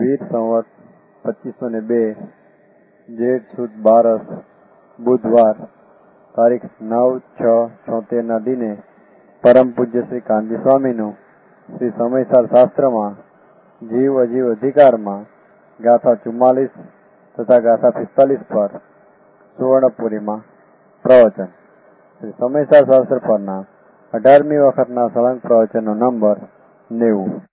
વીર સંવત 2502 જેઠ સુદ 12 બુધવાર તારીખ 9/6/76 ના દિને પરમ પૂજ્ય શ્રી કાનજી સ્વામીનું શ્રી સમયસાર શાસ્ત્રમાં જીવ અજીવ અધિકારમાં ગાથા 44 તથા ગાથા 45 પર સુવર્ણપુરીમાં પ્રવચન. શ્રી સમયસાર શાસ્ત્ર પરના 18મી વખતના સળંગ પ્રવચનનો નંબર 90.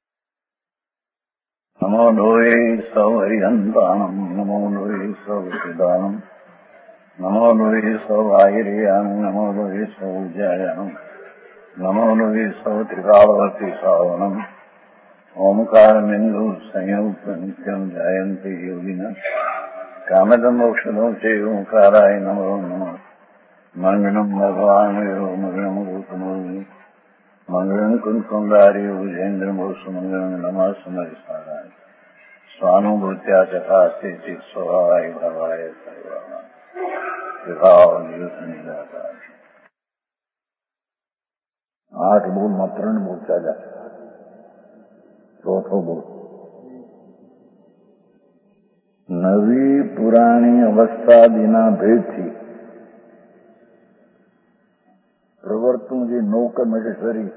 નમો લોહે સૌ હરિહંતાણમ નમો લોહે સૌ સિદ્ધાણમ નમો લોહે સૌ આયર્યાણમ નમો લોહે સૌ જયાણમ નમો લોહે સૌ ત્રિકાળવતી સાવનમ ઓમકાર બિંદુ સંયુક્ત નિત્યમ જયંતિ યોગિના કામદમ મોક્ષદો છે ઓંકારાય નમો નમઃ મંગળમ ભગવાન મંગળમ ગૌતમો મંગળમ કુંકુંડારી વિજેન્દ્રમોષ મંગળમ નમઃ સમરિસારાય સ્વાનુભૂત્યા ચકાસ્તે ચિત સ્વભાવાય ભવાય સર્વાય વિભાવ નિયુત નિરાકાર. 8 બોલમાં 3 બોલ ચાલ્યા. ચોથો બોલ. નવી પુરાણી અવસ્થાદીના ભેદથી પ્રવર્તનું જે નૌકમ એટલે શરીર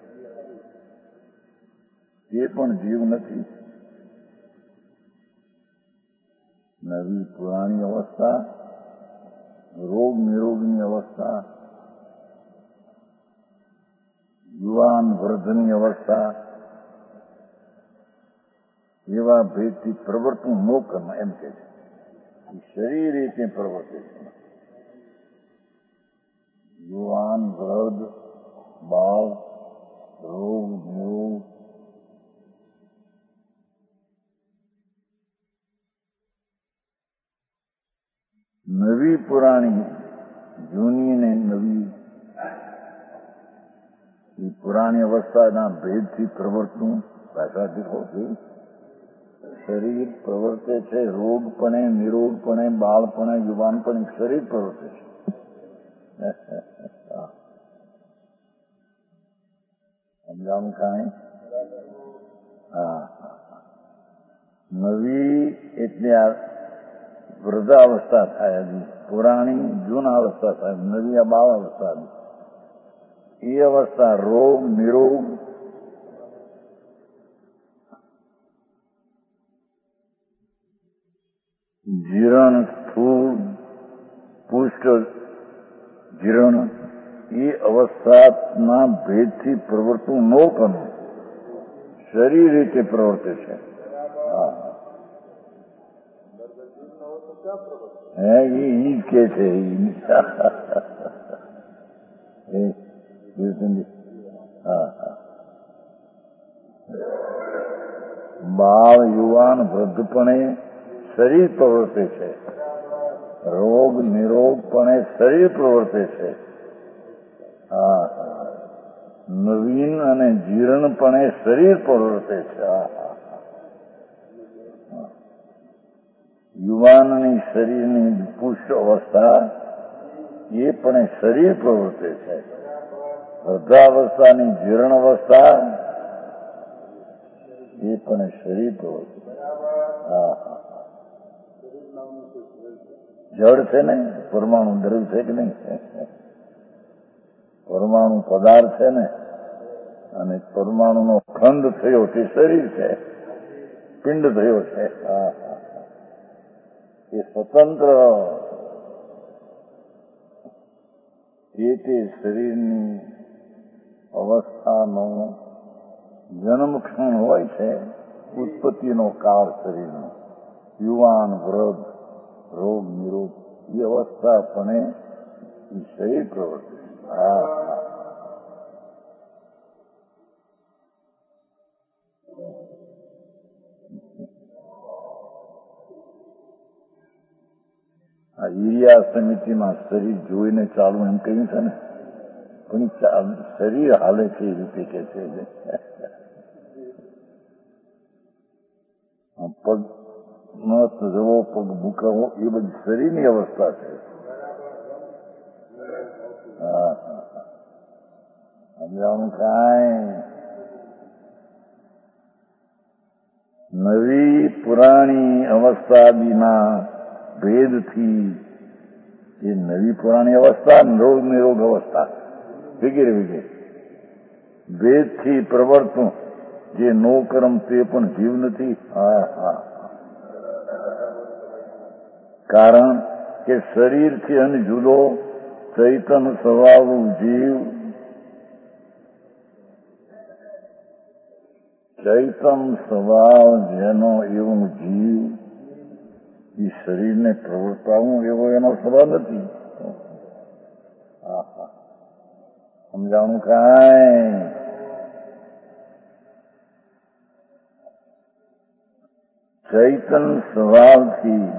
એ પણ જીવ નથી. નવી પુરાણી અવસ્થા, રોગ નિરોગની અવસ્થા, યુવાન વૃદ્ધની અવસ્થા, એવા ભેદથી પ્રવર્તનું નોકમ એમ કે છે. શરીર એ તે પ્રવર્તે છે. યુવાન વૃદ્ધ બાળ રોગ નિરોગ નવી પુરાણી જૂની ને નવી એ પુરાણી અવસ્થાના ભેદથી પ્રવર્તનું ભાષા દીખો છે. શરીર પ્રવર્તે છે. રોગપણે નિરોગપણે બાળપણે યુવાનપણે શરીર પ્રવર્તે છે. સમજાવું કાંઈ? હા. નવી એટલે આ વૃદ્ધાવસ્થા થાય, પુરાણી જૂના અવસ્થા થાય, નવી આ બાળ અવસ્થા. એ અવસ્થા રોગ નિરોગ જીર્ણ સ્થૂળ પુષ્ટ જીર્ણ એ અવસ્થાના ભેદથી પ્રવર્તવું ન કરવું. શરીર રીતે પ્રવર્તે છે. હે એ કે છે. બાળ યુવાન વૃદ્ધપણે શરીર પ્રવર્તે છે. રોગ નિરોગપણે શરીર પ્રવર્તે છે. નવીન અને જીર્ણપણે શરીર પ્રવર્તે છે. યુવાનની શરીરની પુષ્ટ અવસ્થા એ પણ શરીર પ્રવૃત્તિ છે. વૃદ્ધાવસ્થાની જીર્ણ અવસ્થા એ પણ શરીર પ્રવૃત્તિ. જળ છે ને, પરમાણુ દ્રવ્ય છે કે નહીં? પરમાણુ પદાર્થ છે ને, અને પરમાણુનો ખંડ થયો તે શરીર છે, પિંડ થયો છે. એ સ્વતંત્ર તે શરીરની અવસ્થાનો જન્મક્ષણ હોય છે, ઉત્પત્તિનો કાળ શરીરનો, યુવાન વૃદ્ધ રોગ નિરોગ એ અવસ્થા પણ એ શરીર પ્રવૃત્તિ. આ ઈરિયા સમિતિમાં શરીર જોઈને ચાલુ એમ કહ્યું છે ને, પણ શરીર હાલે છે એ રીતે કે છે. પગ મત જવો, પગ મૂકવો એ બધી શરીરની અવસ્થા છે. સમજાવું કાંઈ? નવી પુરાણી અવસ્થાદીના ભેદથી એ નવી પુરાણી અવસ્થા, રોગ નિરોગ અવસ્થા વગેરે વગેરે ભેદથી પ્રવર્તું જે નો કર્મ તે પણ જીવ નથી. કારણ કે શરીરથી અનજુદો ચૈતન સ્વભાવનું જીવ, ચૈતન સ્વભાવ જેનો એવું જીવ, એ શરીરને પ્રવર્તાવું એવો એનો સ્વભાવ નથી. સમજાણું કાંઈ? ચૈતન સ્વભાવથી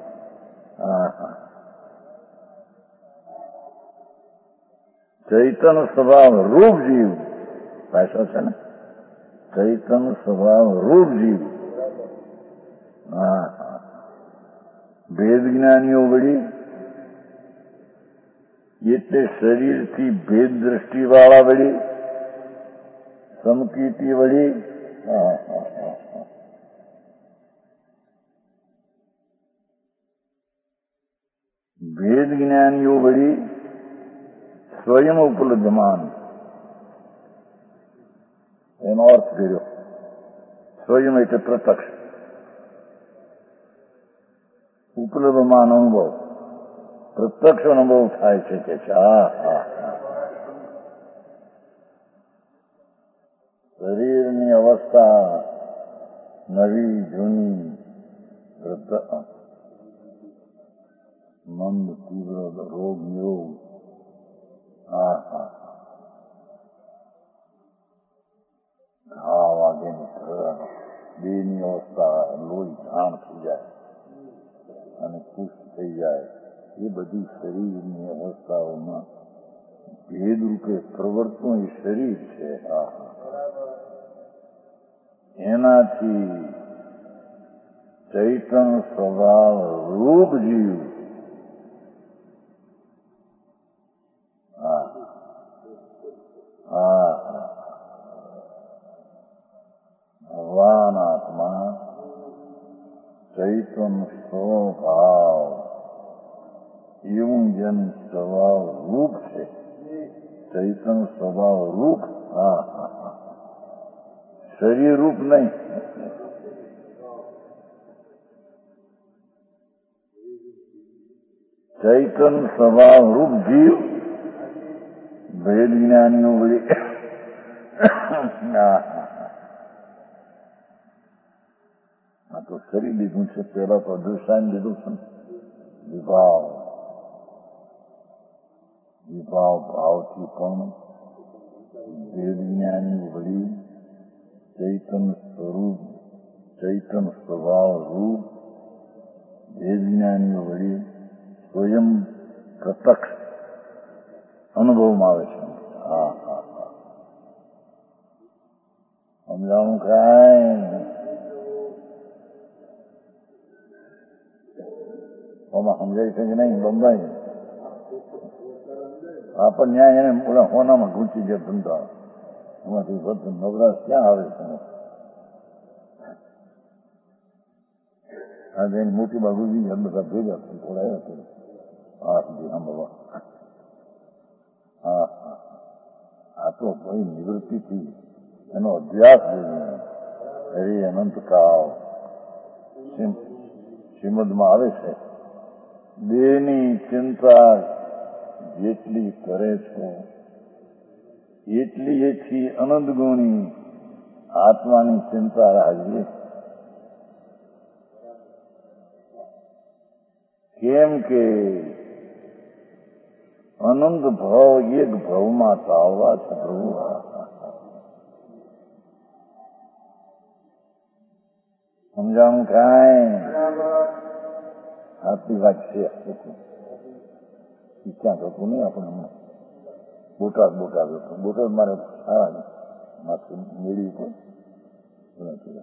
ચૈતન સ્વભાવ રૂપ જીવ, ભાષા છે ને, ચૈતન સ્વભાવ રૂપ જીવ. ભેદ જ્ઞાનીઓ વળી એટલે શરીરથી ભેદ દ્રષ્ટિવાળા વળી, સમકીર્તિ વળી, ભેદ જ્ઞાનીઓ વળી સ્વયં ઉપલબ્ધમાન, એનો અર્થ કર્યો. સ્વયં એટલે પ્રત્યક્ષ, ઉપલબ્ધમાન અનુભવ, પ્રત્યક્ષ અનુભવ થાય છે કે શરીરની અવસ્થા નવી જૂની, મંદ તીવ્ર રોગ નિરોગ, ઘા વાગેની દેહની અવસ્થા, લોહી જાણ થઈ જાય અને પુષ્ટ થઈ જાય, એ બધી શરીરની અવસ્થાઓમાં ભેદરૂપે પ્રવર્તન એ શરીર છે. એનાથી ચૈતન સ્વભાવ રૂપ જીવ ભગવાન આત્મા ચૈતન સ્વભાવ એવું જેનું સ્વભાવ રૂપ છે, ચૈતન સ્વભાવ રૂપ, શરીર રૂપ નહીં. ચૈતન સ્વભાવ રૂપ જીવ ભેદ જ્ઞાનીઓ વળી આ તો શરીર લીધું છે, પેલા તો અદૃશ્યાન લીધું છે. વિભાવ ભાવથી પણ ભેદ જ્ઞાની વળી ચૈતન સ્વરૂપ, ચૈતન સ્વભાવ રૂપ ભેદ જ્ઞાનીઓ વળી સ્વયં પ્રત્યક્ષ અનુભવમાં આવે છે. સમજાણું કાંઈ? આમાં સમજાય છે કે નહીં? બંબાઈ આપણને ન્યાય એને ઓલા હોનામાં ઘૂંચી ગયા ધંધા, એમાંથી બધું નવરાશ ક્યાં આવે છે? આજે એની મોટી બાબુજી બધા ભેગા થઈ થોડા આ સુધી સાંભળવા. આ તો ભાઈ નિવૃત્તિથી એનો અભ્યાસ હરિ અનંતકાળ શ્રીમદમાં આવે છે. દેહની ચિંતા જેટલી કરે છો એટલી એથી અનંત ગુણી આત્માની ચિંતા રાખીએ. કેમ કે અનંત ભાવ એક ભાવમાં ચાલવા છે. પ્રભુ સમજાણું કાંઈ? આટલી વાત છે. ક્યાં થતું નહીં આપણે. બોટાદ મારે સારા માથે મેળવી પણ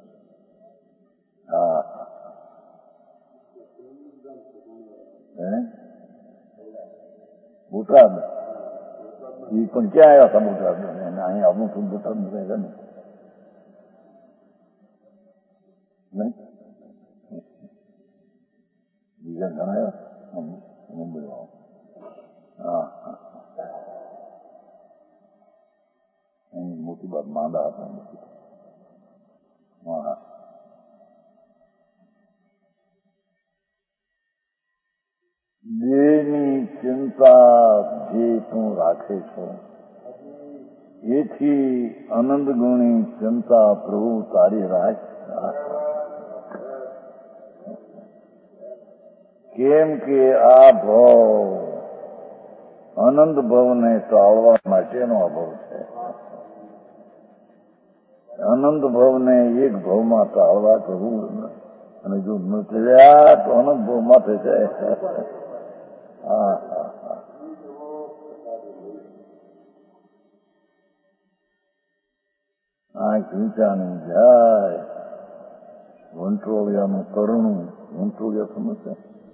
બોટાદ એ પણ ક્યાં આવ્યા હતા? બોટાદ અહીંયા અમુક બોટાદ ને નહીં બીજા ઘણા મુંબઈ હા એની મોટી બાત માંદા હતા દેહની ચિંતા જે તું રાખે છે એથી અનંત ગુણી ચિંતા પ્રભુ તારી રાખ કેમ કે આ ભાવ અનંત ભાવને ટાળવા માટેનો આ ભાવ છે અનંત ભાવને એક ભાવમાં ટાળવા કરવું અને જો ન ચડ્યા તો અનંત ભાવ માથે જાય હા આંખ ઊંચાની જાય વંટોળિયાનું કરણું વંટોળિયા સમજશે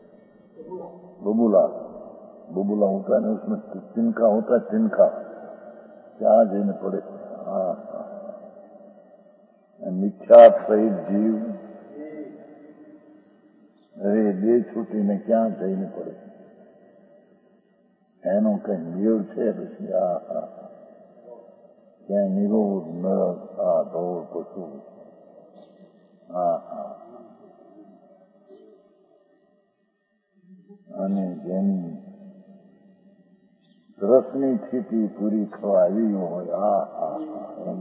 बबूला होता है उसमें तिनका होता है तिनका क्या देने पड़े मिथ्यात सहित जीव अरे दे छूटीने क्या જઈને પડે એનો કઈ નિયમ છે પછી ક્યાંય નિરોધ નરક આ ધોળ પશુ અને જેની રસની સ્થિતિ પૂરી થવા આવી હોય એમ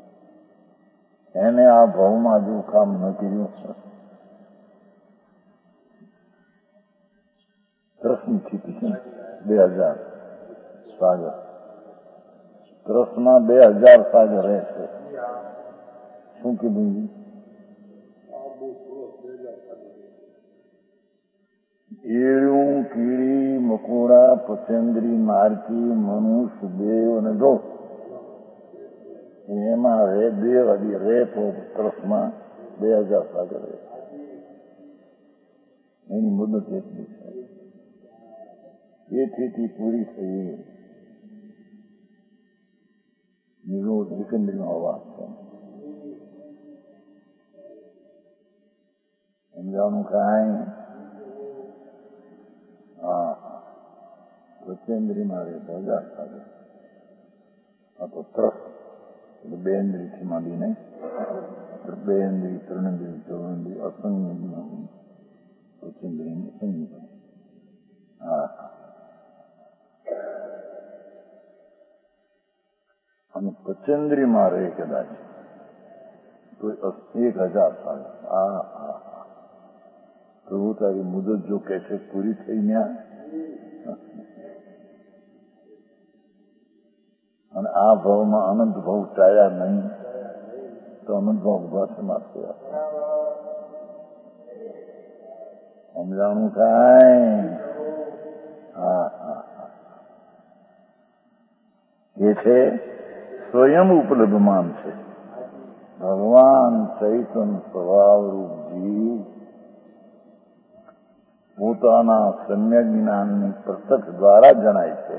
એને આ ભાવમાં જો કામ ન કર્યું રસની સ્થિતિ છે 2000 સાગર રસના 2000 સાગર રહેશે શું કીધું એળું કીડી મકોડા પતંગરી મારકી મનુષ્ય દેવ અને દોષ એમાં રે દેવ હજી રે તો તરફમાં 2000 સાગર રહે એની મુદત એટલી છે એ સ્થિતિ પૂરી થઈ નિરોધ વિકંદરીનો અવાજ છે સમજાવવાનું કાંઈ પ્રત્યેન્દ્રીમાં રહે 2000 સાગર આ તો ત્રસ એટલે 2 ઇન્દ્રિયથી માંડીને 2 ઇન્દ્રિય 3 ઇન્દ્રિય 4 ઇન્દ્રિય અસંગ પ્રત્યેન્દ્રિયની સંગી અને પ્રત્યેન્દ્રિયમાં રહે કદાચ તો 1000 સાગર પ્રભુ તારી મુદત જો કે છે પૂરી થઈ ગયા અને આ ભાવમાં અનંત ભાવ ટાળ્યા નહીં તો અનંત ભાવ ઉભા છે માથે સમજાણું કાંઈ એ છે સ્વયં ઉપલબ્ધમાન છે ભગવાન ચૈતન્ય સ્વભાવરૂપ જીવ પોતાના સમ્યક જ્ઞાનની પ્રત્યક્ષ દ્વારા જણાય છે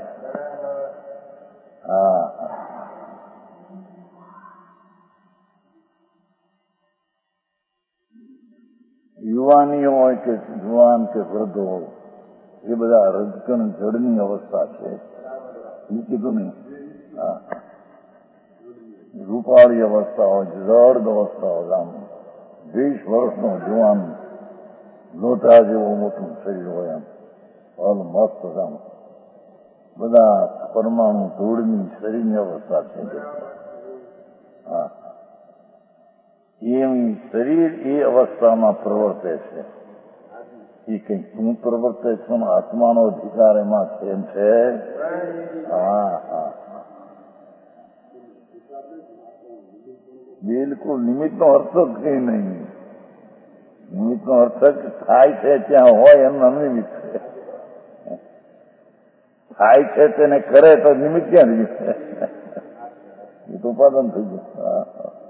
યુવાની હોય કે જુવાન કે વૃદ્ધ હોય એ બધા રજકણ જડની અવસ્થા છે એ કીધું નહીં રૂપાળી અવસ્થા હોય જડ અવસ્થા હોય આમ 20 વર્ષનો જુવાન લોટા જેવું મોટું શરીર હોય આમ ઓલ મસ્ત આમ બધા પરમાણુ ધૂળની શરીરની અવસ્થા છે એમ શરીર એ અવસ્થામાં પ્રવર્તે છે એ કંઈક શું પ્રવર્તે છે આત્માનો અધિકાર એમાં છે એમ છે બિલકુલ નિમિત્તનો અર્થ જ કંઈ નહીં નિમિત્તનો અર્થ જ થાય છે ત્યાં હોય એમ અનિમિત્ત છે થાય છે તેને કરે તો નિમિત્ત ક્યાં નિમિત્ત છે એ તો ઉપાદન થઈ ગયું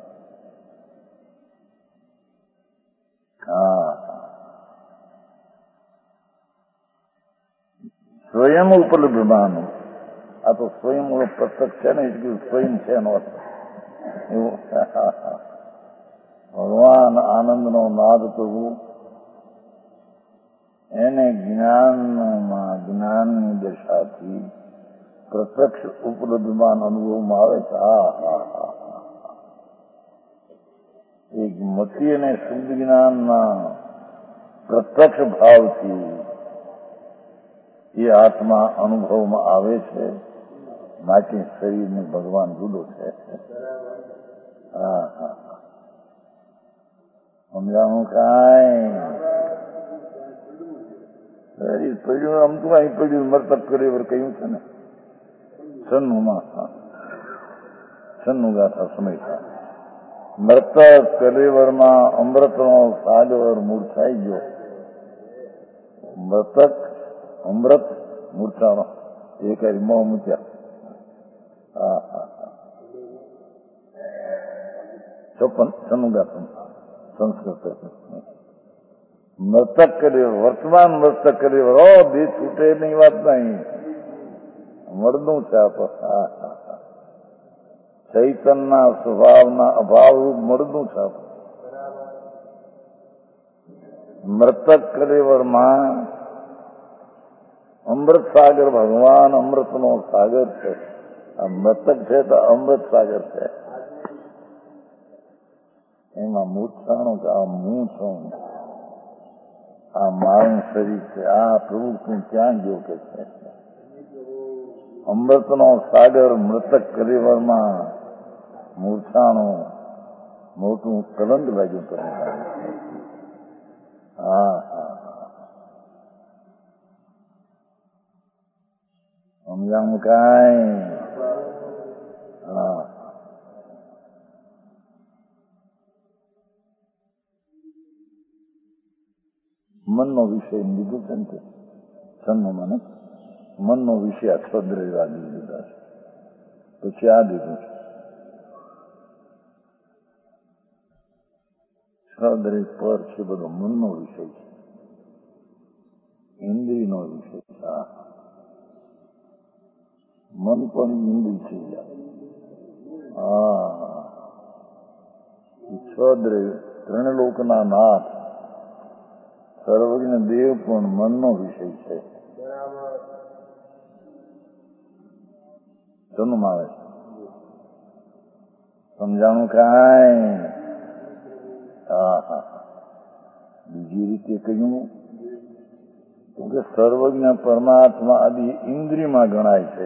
સ્વયં ઉપલબ્ધમાન આ તો સ્વયં પ્રત્યક્ષ છે ને એટલું સ્વયં છે એનો અર્થ એવું ભગવાન આનંદ બ્રહ્માંડનો નાદ કરવું, એને જ્ઞાનની દશાથી પ્રત્યક્ષ ઉપલબ્ધમાન અનુભવમાં આવે છે. એક મતિ અને શુદ્ધ જ્ઞાનના પ્રત્યક્ષ ભાવથી એ આત્મા અનુભવમાં આવે છે. માટે શરીરને ભગવાન જુદો છે. સમજાણું કાંઈ? શરીર પડ્યું આમ તો અહીં પડ્યું મરતબ કરે કહ્યું છે ને છન્નું ગાથા સમય મૃતક કલેવરમાં અમૃતનો સાગર મૂર્છાઈ ગયો. મૃતક અમૃત મૂર્છાનો એક મોહ મૂક્યા. છન્નું ગાથા સંસ્કૃત મૃતક કલેવર વર્તમાન મૃતક કલેવર બે છૂટે નહીં વાત નહીં મળદું છે. ચૈતનના સ્વભાવના અભાવરૂપ મળદું છે. મૃતક કલેવરમાં અમૃત સાગર ભગવાન અમૃતનો સાગર છે. આ મૃતક છે તો અમૃત સાગર છે. એમાં મૂર્છાણો કે આ હું છું, આ મારું શરીર છે, આ પ્રભુ તું ક્યાં ગયો કે છે. અમૃતનો સાગર મૃતક કલેવરમાં મૂર્છાનું મોટું કલંક લાગ્યું કરે. સમજાવું કાંઈ? મનનો વિષય લીધું છે ને તે છન્નું મને મનનો વિષય અક્ષદ્રયવાદી લીધા છે. પછી આ લીધું છે છદ્રય પર છે. બધો મનનો વિષય છે, ઇન્દ્રિયનો વિષય છે. મન પણ ઇન્દ્રિય છે. છદ્રય ત્રણલોકના નાથ સર્વજ્ઞ દેવ પણ મનનો વિષય છે. જન્મ આવે છે. સમજાણું કાંઈ? બીજી રીતે કહ્યું કે સર્વજ્ઞ પરમાત્મા આદિ ઇન્દ્રિયમાં ગણાય છે.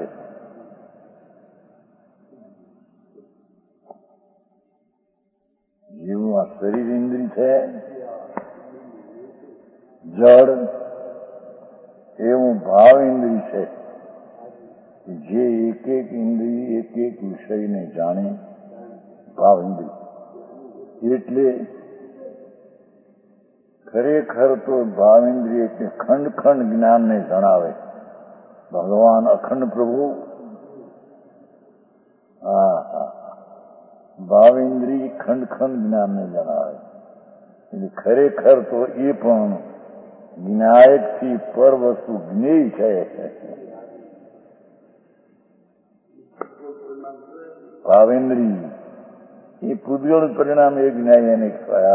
જેવું આ શરીર ઇન્દ્રિય છે જડ, એવું ભાવ ઇન્દ્રિય છે. જે એક એક ઇન્દ્રિય એક એક વિષયને જાણે ભાવ ઇન્દ્રિય. એટલે ખરેખર તો ભાવ ઇન્દ્રિય કે ખંડ ખંડ જ્ઞાનને જણાવે. ભગવાન અખંડ પ્રભુ ભાવ ઇન્દ્રિય ખંડ ખંડ જ્ઞાનને જણાવે. એટલે ખરેખર તો એ પણ જ્ઞાયકથી પર વસ્તુ જ્ઞેય છે. ભાવેન્દ્રિય એ પૂતગળ પરિણામ એક ન્યાય એને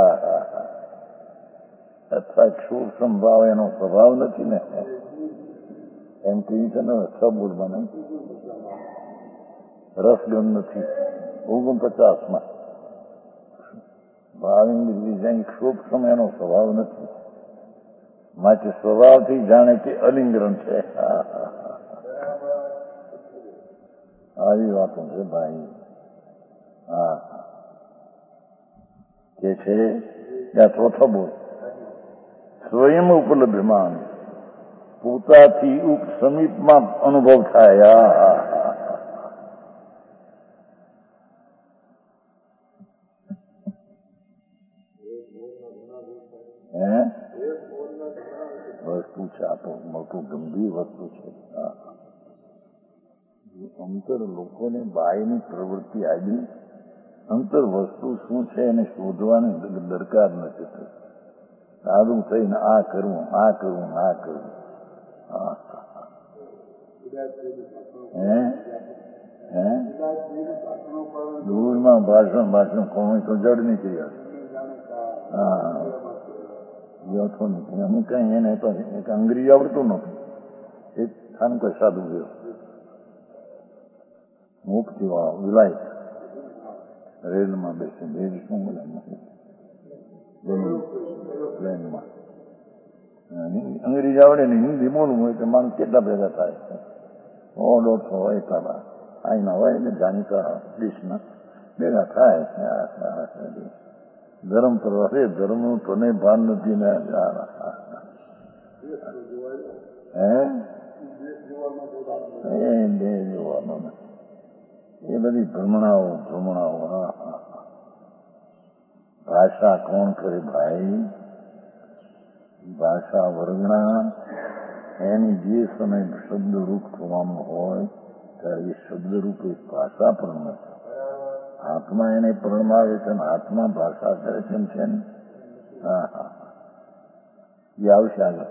અથવા ક્ષુર સંભાવ એનો સ્વભાવ નથી ને એમ કહ્યું છે ને. સબુરમાં રસગમ નથી 49માં ભાવેન્દ્રિય જ્યાં ક્ષુક્ષમ એનો સ્વભાવ નથી. માટે સ્વભાવથી જાણે કે અલિંગરણ છે. આવી વાતો છે ભાઈ. કે છે ત્યાં ચોથો બોલ સ્વયં ઉપલબ્ધમાન પોતાથી સમીપમાં અનુભવ થાય. વસ્તુ છે આ તો મોટું ગંભીર વસ્તુ છે. અંતર લોકોને બાયની પ્રવૃત્તિ આવી અંતર વસ્તુ શું છે એને શોધવાની દરકાર નથી. સારું થઈને આ કરવું આ કરવું આ કરવું. દૂરમાં ભાષણ કોણ તો જડ નીકળી આવે. હા યોથો નથી. અમુક કઈ એને તો એક અંગ્રેજી આવડતું નહોતું. એક ખાન કોઈ સાધુ ગયો મુક્તિ વાળો વિલાયત રેલમાં બેસીને એ શું બોલે પ્લેનમાં અંગ્રેજી આવડે ને હિન્દી બોલવું હોય તો માણસ કેટલા ભેગા થાય? 100-150 હોય તારા આઈના હોય ને જાણીતા દેશના ભેગા થાય. ધર્મ પર હરે ધર્મનું તને ભાન નથી ને જોવાનું એ બધી ભ્રમણાઓ. ભાષા કોણ કરે ભાઈ? ભાષા વર્ગણા એની જે સમય શબ્દરૂપ થવાનું હોય ત્યારે એ શબ્દરૂપ એક ભાષા પણ નથી. આત્મા એને પરમાવે છે ને આત્મા ભાષા કરે છે ને. એ આવશે આગળ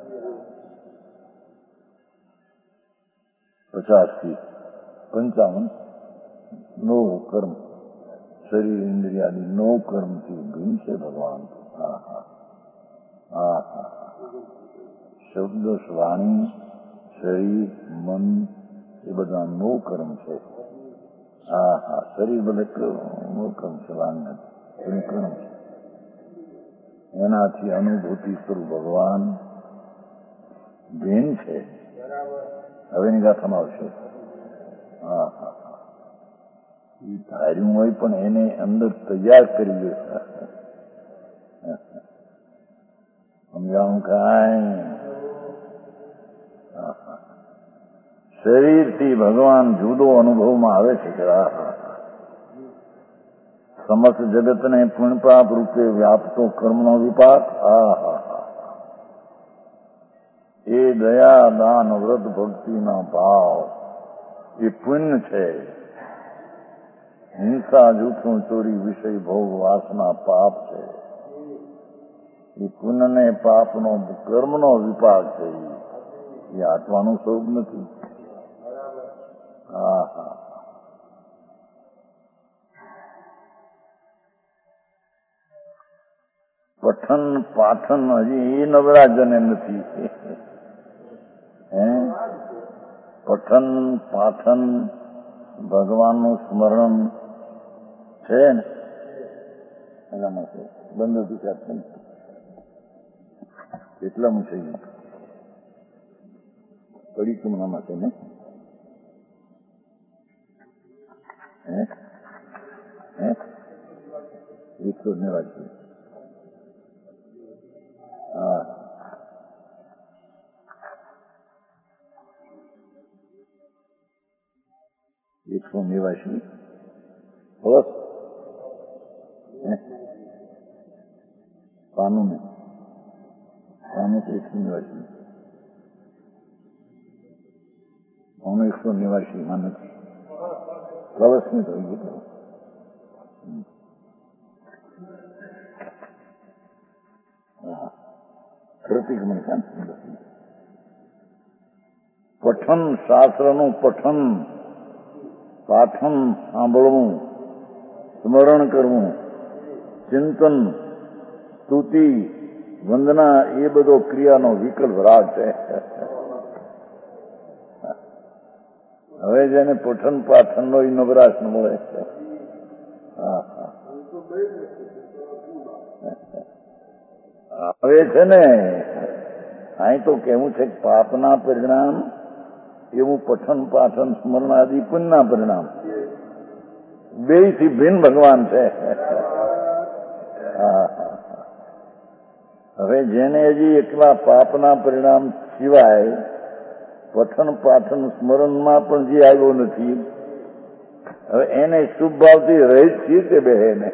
50 થી 55 નો કર્મ શરીર ઇન્દ્રિયાદિ નો કર્મથી ભીન છે ભગવાન. શબ્દ વાણી શરીર મન એ બધા નો કર્મ છે. શરીર ભલે નો કર્મ છે, વાણી નથી કર્મ છે. એનાથી અનુભૂતિ સ્વરૂપ ભગવાન ભીન છે. હવેની ગાથામાં આવશે. એ ધાર્યું હોય પણ એને અંદર તૈયાર કરી દે. સમજાવું કાંઈ? શરીરથી ભગવાન જુદો અનુભવમાં આવે છે કે સમસ્ત જગતને પુણ્યપાપ રૂપે વ્યાપતો કર્મનો વિપાક. એ દયા દાન વ્રત ભક્તિના ભાવ એ પુણ્ય છે. હિંસા જૂઠું ચોરી વિષય ભોગ વાસના પાપ છે. એ પુણ્ય ને પાપનો કર્મનો વિપાક છે. એ આત્માનું સ્વરૂપ નથી. પઠન પાઠન હજી એ નવરાજને નથી. પઠન પાઠન ભગવાનનું સ્મરણ છે ને એનામાં છે. બંધ હતું ત્યાં કેટલામાં છે કડી કુમનામાં છે ને 189. બસ પાનું ને પાનું તો 189. 189 માં નથી. કળશ ને થઈ ગયું. પ્રતિક્રમણ કામ પઠન શાસ્ત્રનું પઠન પાઠન સાંભળવું સ્મરણ કરવું ચિંતન સ્તુતિ વંદના એ બધો ક્રિયાનો વિકલ્પ રાગ છે. હવે જેને પઠન પાઠનનો નવરાશ ન મળે. હવે છે ને અહીં તો કેવું છે કે પાપના પરિણામ એવું પઠન પાઠન સ્મરણ આદિ પુણ્યના પરિણામ બેયથી ભિન્ન ભગવાન છે. હવે જેને હજી એકલા પાપના પરિણામ સિવાય પઠન પાઠન સ્મરણમાં પણ જે આવ્યો નથી, હવે એને શુભ ભાવથી રહી છીએ કે બહેને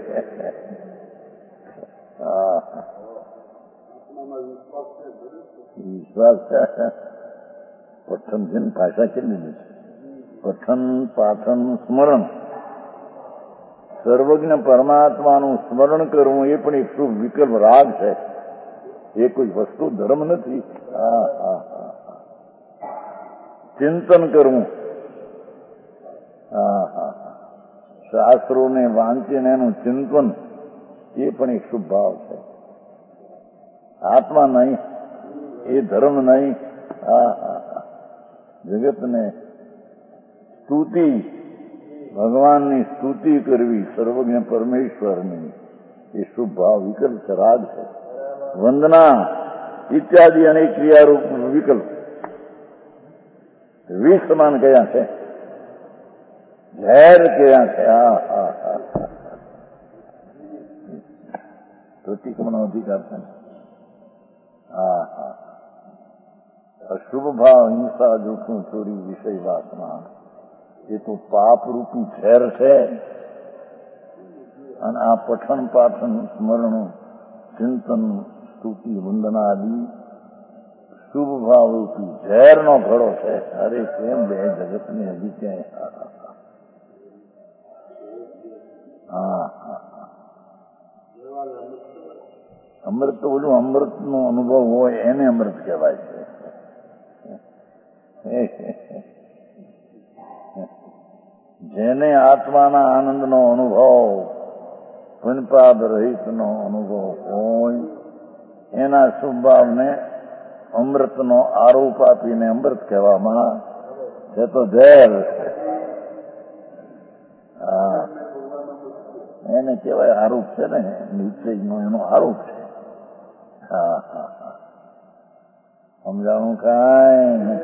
વિશ્વાસ પઠન છે ને ભાષા કેટલી નથી. પઠન પાઠન સ્મરણ સર્વજ્ઞ પરમાત્માનું સ્મરણ કરવું એ પણ એક શુભ વિકલ્પ રાગ છે. એ કોઈ વસ્તુ ધર્મ નથી. ચિંતન કરવું શાસ્ત્રોને વાંચીને એનું ચિંતન એ પણ એક શુભ ભાવ છે. આત્મા નહીં, એ ધર્મ નહીં. જગતને સ્તુતિ, ભગવાનની સ્તુતિ કરવી, સર્વજ્ઞ પરમેશ્વરની, એ શુભ ભાવ વિકલ્પ છે, રાગ છે. વંદના ઇત્યાદિ અનેક ક્રિયારૂપ વિકલ્પ 20 સમાન કયા છે, ઝેર કયા છે. પ્રતિક્રમણનો અધિકાર છે. અશુભ ભાવ, હિંસા, જોખમ, ચોરી, વિષય વાસના, એ તો પાપરૂપી ઝેર છે. અને આ પઠન પાઠન સ્મરણ ચિંતન સ્તુતિ વંદના આદિ શુભ ભાવરૂપી ઝેરનો ઘડો છે. અરે કેમ બે જગતને હજી ક્યાંય અમૃત તો બોલું, અમૃતનો અનુભવ હોય એને અમૃત કહેવાય છે. જેને આત્માના આનંદનો અનુભવ, પુનપાદ રહિતનો અનુભવ હોય એના શુભભાવને અમૃતનો આરોપ આપીને અમૃત કહેવામાં, એ તો ઝેર છે. એને કહેવાય આરોપ છે ને, નિશ્ચયનો એનો આરોપ છે. સમજાણું કાંઈ?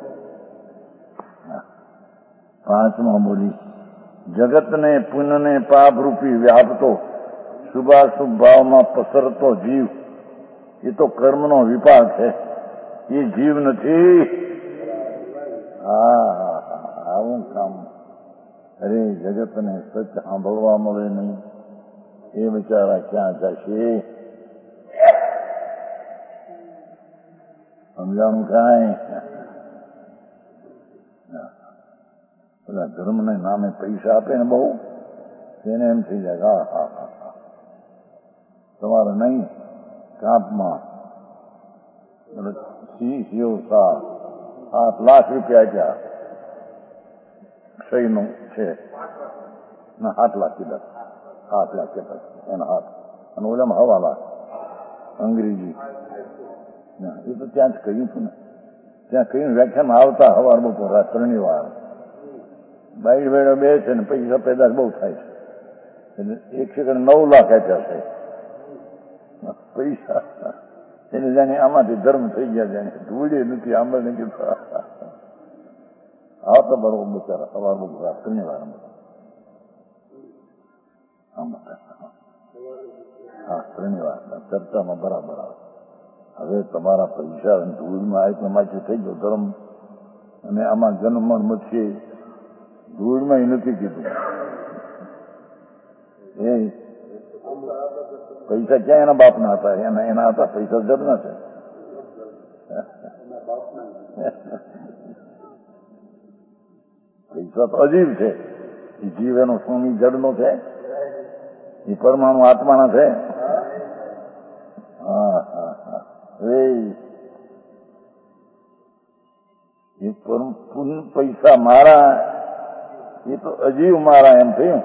5મા બોલી, જગતને પુણ્યને પાપરૂપી વ્યાપતો શુભાશુભ ભાવમાં પસરતો જીવ, એ તો કર્મનો વિપાક છે, એ જીવ નથી. આવું કામ. અરે જગતને સચ સાંભળવા મળે નહીં, એ બિચારા ક્યાં જશે? સમજાણું કાંઈ? બધા ધર્મને નામે પૈસા આપે ને બહુ, તેને એમ થઈ જાય તમારે નહીં કાપમાં 7 લાખ રૂપિયા આપ્યા, ક્ષયનું છે ના 7 લાખ કીધા, 7 લાખ કહેતા એના હાથ, અને ઓલામાં 1.25 લાખ અંગ્રેજી. એ તો ત્યાં જ કહ્યું હતું ને, ત્યાં કહ્યું વ્યાખ્યાનમાં આવતા સવાર બપોર રાત 3 વાર બાઈડ વેડો બે છે ને પૈસા પેદાશ બહુ થાય છે, એટલે 1 સેકન્ડ 9 લાખ આપ્યા છે પૈસા. એને જાણે આમાંથી ધર્મ થઈ ગયા, જાણે ધૂળે નથી આંબળને કીધું. આવતા બરોબર બિચારા સવાર બપોર રાત 3 વાર હા 3 વાર ચર્ચામાં બરાબર આવે. હવે તમારા પૈસા ધૂળમાં આયતું માછું થઈ ગયો ધર્મ, અને આમાં જન્મણ મચી ધૂળમાં નથી કીધું. એ પૈસા ક્યાં એના બાપના હતા? એના હતા પૈસા જડના છે. પૈસા તો અજીબ છે. એ જીવ એનો સ્વામી જડનો છે, એ પરમાણુ આત્માના છે. એ પૈસા મારા, એ તો અજીવ મારા એમ થયું.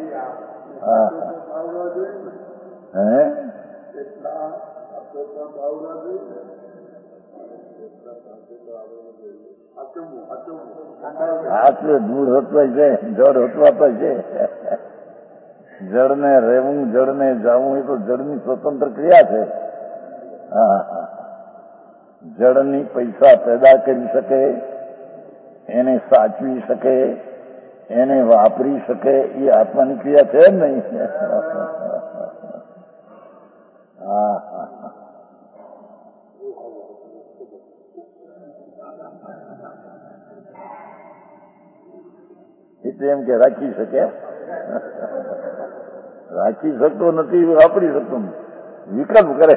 આટલે દૂર હતવાય છે, જળ હતવાતા છે. જળને રહેવું, જળને જવું, એ તો જળની સ્વતંત્ર ક્રિયા છે. જળની પૈસા પેદા કરી શકે, એને સાચવી શકે, એને વાપરી શકે, એ આત્માની ક્રિયા છે જ નહીં. એટલે એમ કે રાખી શકે, રાખી શકતો નથી, વાપરી શકતો નથી, વિકલ્પ કરે.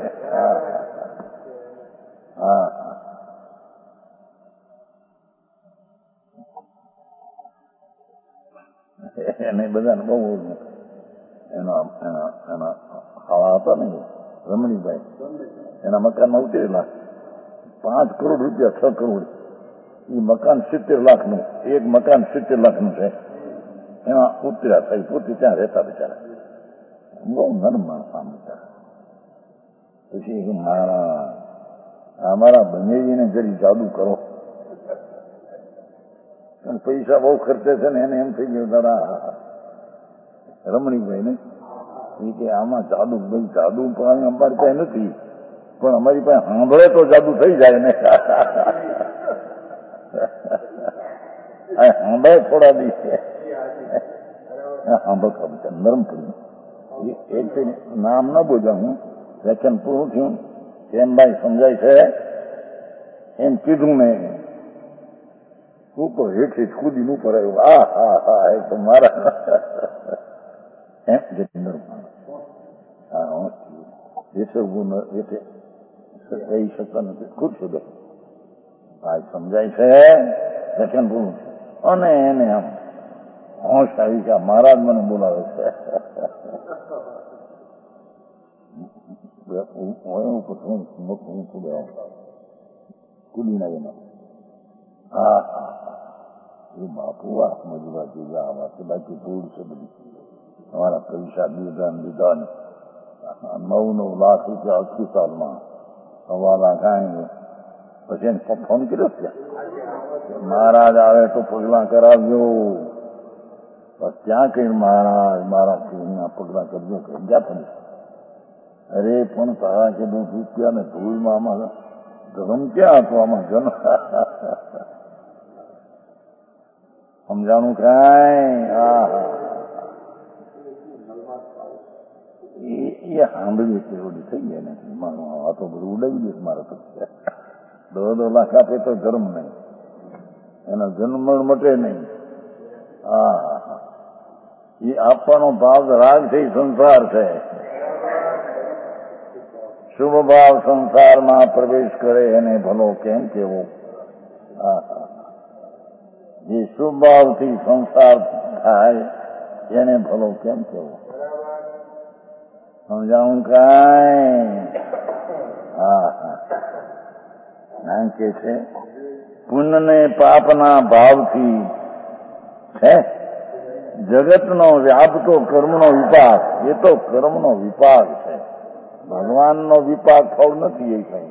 એને બધાને બહુ એના હાળા હતા ને રમણીભાઈ, એના મકાનમાં ઉતરેલા 5 કરોડ રૂપિયા, 6 કરોડ. એ મકાન 70 લાખનું, એક મકાન 70 લાખનું છે. એમાં ઉતર્યા થઈ, પોતે ત્યાં રહેતા બિચારા. બહુ નરમ માણસ આમ બિચારા. પછી અમારા બંનેજીને જરી જાદુ કરો. પૈસા બહુ ખર્ચે છે ને એને એમ થઈ ગયું તારા રમણીભાઈ ને એ કે આમાં જાદુ ભાઈ જાદુ પણ અમારી પાસે નથી, પણ અમારી પાસે સાંભળે તો જાદુ થઈ જાય ને. સાંભળે થોડા દિવસે સાંભળતા બધા નરમ પડી એક નામ ન બોલ્યા હું વ્યાખ્યાન પૂરું થયું એમ ભાઈ સમજાય છે એમ કીધું ને તું તો હેઠે જ કૂદીને ઉપર આવ્યું. હા એ તો મારા એમ નરમ હા ગુણ કહી શકતા નથી. ખુદ છે ભાઈ સમજાય છે વ્યાખ્યાન પૂરું અને એને આમ હોશ આવી કે મહારાજ મને બોલાવે છે. કુદી ના હા એ બાપુ આ મજૂરા જુદા આવા બાકી ભૂલ છે બધી. અમારા પૈસા દીધા 9 લાખ રૂપિયા આખી સાલમાં 1.25 લાખ કાંઈ. પછી એને ફોન કર્યો ત્યાં મહારાજ આવે તો પગલાં કરાવજો. બસ ત્યાં કઈ મહારાજ મારા પગલાં કરજો ગયા પણ અરે પણ તારા કે 2 રૂપિયા ને ધૂળમાં આમાં ધર્મ ક્યાં હતો આમાં જન સમજાણું કાંઈ. એ સાંભળીએ કેવડી થઈ જાય ને મારું આ તો બધું ઉડાવી દઈશ મારે તો 2 લાખ આપે તો ધર્મ નહીં, એના જન્મ મટે નહીં. એ આપવાનો ભાવ રાગ છે, સંસાર છે. શુભ ભાવ સંસારમાં પ્રવેશ કરે એને ભલો કેમ કેવો. જે શુભ ભાવથી સંસાર થાય એને ભલો કેમ કેવો. સમજાવું કાંઈ. નામ કે છે પુણ્ય ને પાપના ભાવથી છે જગતનો વ્યાપતો કર્મનો વિપાક. એ તો કર્મનો વિપાક છે, ભગવાનનો વિપાક થોડ નથી એ કઈ.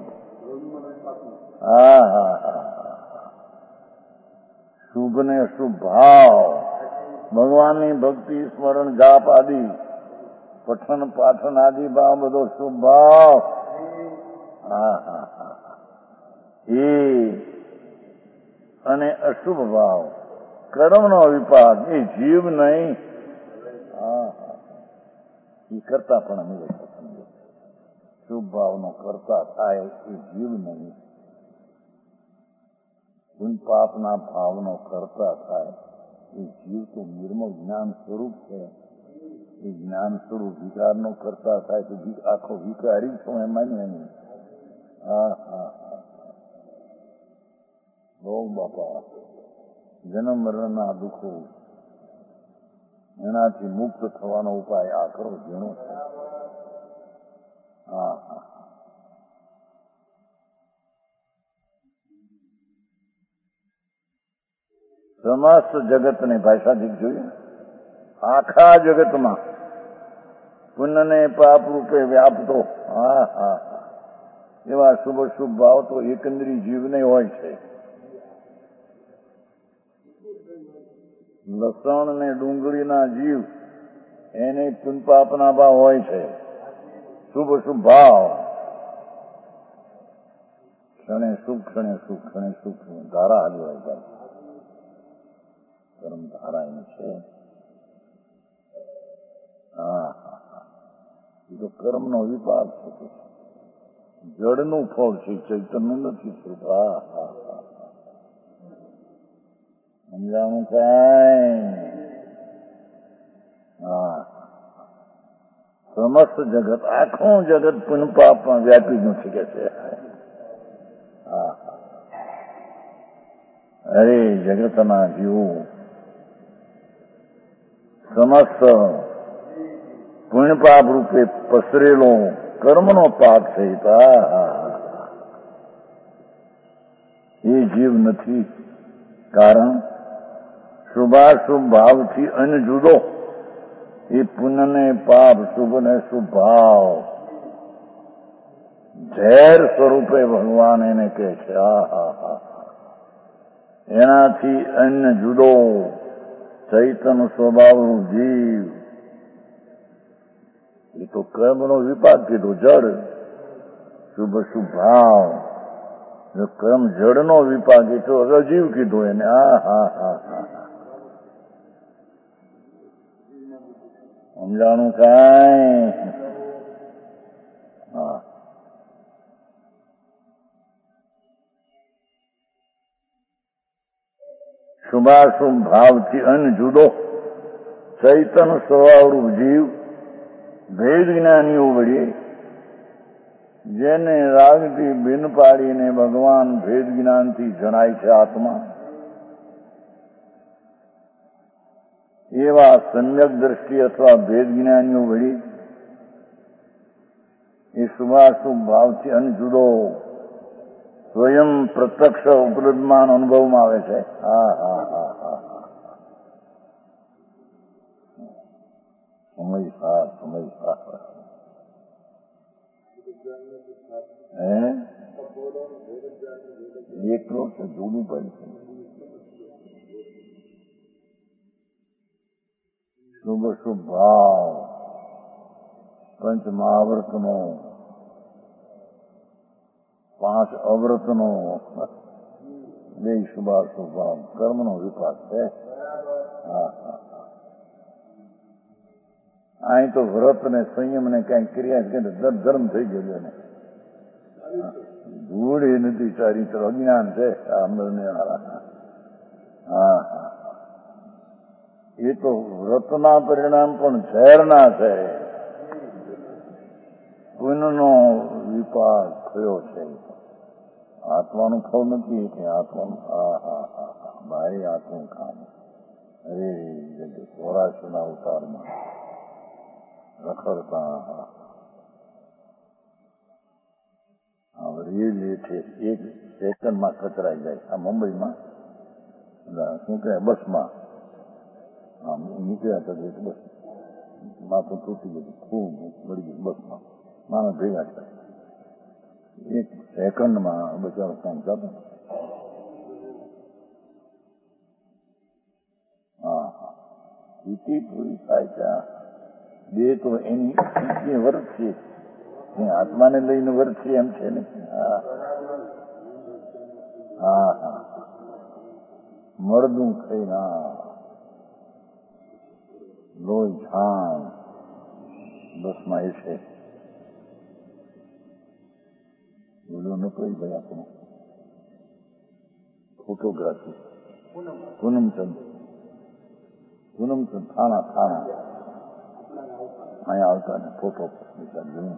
શુભ ને અશુભ ભાવ, ભગવાનની ભક્તિ સ્મરણ જાપ આદિ પઠન પાઠન આદિ ભાવ બધો શુભ ભાવ. એ અને અશુભ ભાવ કર્મનો વિપાક એ જીવ નહીં. એ કરતા પણ અમે સમજો શુભ ભાવનો કરતા થાય એ જીવ નહીં, પુણ્ય પાપના ભાવનો કરતા થાય એ જીવ તો નિર્મળ જ્ઞાન સ્વરૂપ છે. એ જ્ઞાન સ્વરૂપ વિકારનો કરતા થાય તો આખો વિકારી છો એમાં નહીં. બહુ બાપા જન્મ મરણના દુઃખો એનાથી મુક્ત થવાનો ઉપાય આખરો ઝીણો છે. સમસ્ત જગતને ભાષાધિક જોઈએ, આખા જગતમાં પુણ્યને પાપ રૂપે વ્યાપતો એવા શુભ શુભ ભાવ તો એકંદરી જીવને હોય છે. લસણ ને ડુંગળીના જીવ એને પુણ્ય પાપના ભાવ હોય છે. શુભ શુભ ભાવ ક્ષણે સુખ ક્ષણે સુખ ક્ષણે સુખ ધારા હાલી હોય છે. કર્મ ધારા એની છે. એ તો કર્મનો વિપાક છે, જળનું ફળ છે, ચૈતન્ય નથી. સમજાવું કાંઈ. સમસ્ત જગત આખું જગત પુણ્ય પાપમાં વ્યાપી નથી કે છે. અરે જગતના જીવો સમસ્ત પુણ્ય પાપ રૂપે પસરેલો કર્મનો પાપ છે. એ જીવ નથી, કારણ શુભાશુભ ભાવથી અન્ન જુદો એ પુણ્ય ને પાપ, શુભ ને શુભ ભાવ ઝેર સ્વરૂપે ભગવાન એને કહે છે. એનાથી અન્ય જુદો ચૈતન સ્વભાવનું જીવ, એ તો કર્મનો વિપાક કીધો. જડ શુભ શુભ ભાવ, જો કર્મ જડનો વિપાક એ તો અજીવ કીધો એને. સમજાણું કાંઈ? હા, શુભાશુભ ભાવથી અન જુદો ચૈતન સ્વભાવરૂપ જીવ, ભેદ જ્ઞાનીઓ વળી, જેને રાગથી બિન પાડીને ભગવાન ભેદ જ્ઞાનથી જણાય છે આત્મા, એવા સમ્યક દ્રષ્ટિ અથવા ભેદ જ્ઞાનીઓ વળી એ શુભાશુભ ભાવથી અન જુદો સ્વયં પ્રત્યક્ષ ઉપલબ્ધમાન અનુભવમાં આવે છે. સમય એકલો છે, જુદું પણ છે. શુભ શુભ ભાવ પંચ મહાવ્રતનો, 5 અવ્રતનો, 2 શુભાશુભ ભાવ કર્મનો વિપાક છે. અહીં તો વ્રત ને સંયમ ને કઈ ક્રિયા કે ધર્મ થઈ ગયેલો ને ધૂળ એ નથી. સારી તરફ અજ્ઞાન છે આ અમરને વાળા. એ તો વ્રતના પરિણામ પણ ઝેરના છે. પુણ્યનો વિપાક થયો છે. આત્માનું ફળ નથી કે આત્માનું મારી આત્મનું કામ. અરે 84 અવતારમાં રખડતા રેલ છે, 1 સેકન્ડમાં કચરાઈ જાય. આ મુંબઈમાં શું કહે બસમાં નીકળ્યા હતા, બસ માથું તૂટી ગયું, ખૂબ મળી ગયું બસમાં, માણસ ભેગા થાય 1 સેકન્ડમાં બચારો કામ જતો. સ્થિતિ પૂરી થાય ત્યાં બે તો એની સ્થિતિ વર્ત છે, આત્માને લઈને વર્ત છે એમ છે ને. મળદું થઈ લોહી છાણ બસમાં એ છે. બોલો ન કોઈ ભાઈ આપણું ફોટોગ્રાફી પૂનમચંદ થાણા અહીંયા આવતા ને ફોટો જોયું.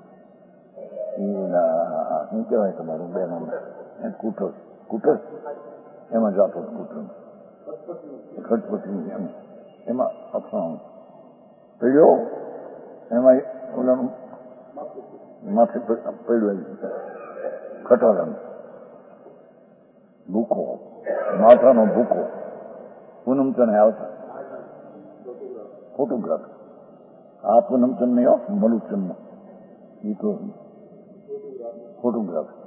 શું કહેવાય તમારું બેન કુટર એમાં જાતો કુટર ખટપટી એમાં અથાણું પડ્યો, એમાં ઓલાનું માથે પડ્યું ખટારાનું ભૂકો, માથાનો ભૂકો. પૂનમચંદ આવતા ફોટોગ્રાફી. આ પૂનમચંદ નહીં હો, મલુચંદ એ તો ફોટોગ્રાફી.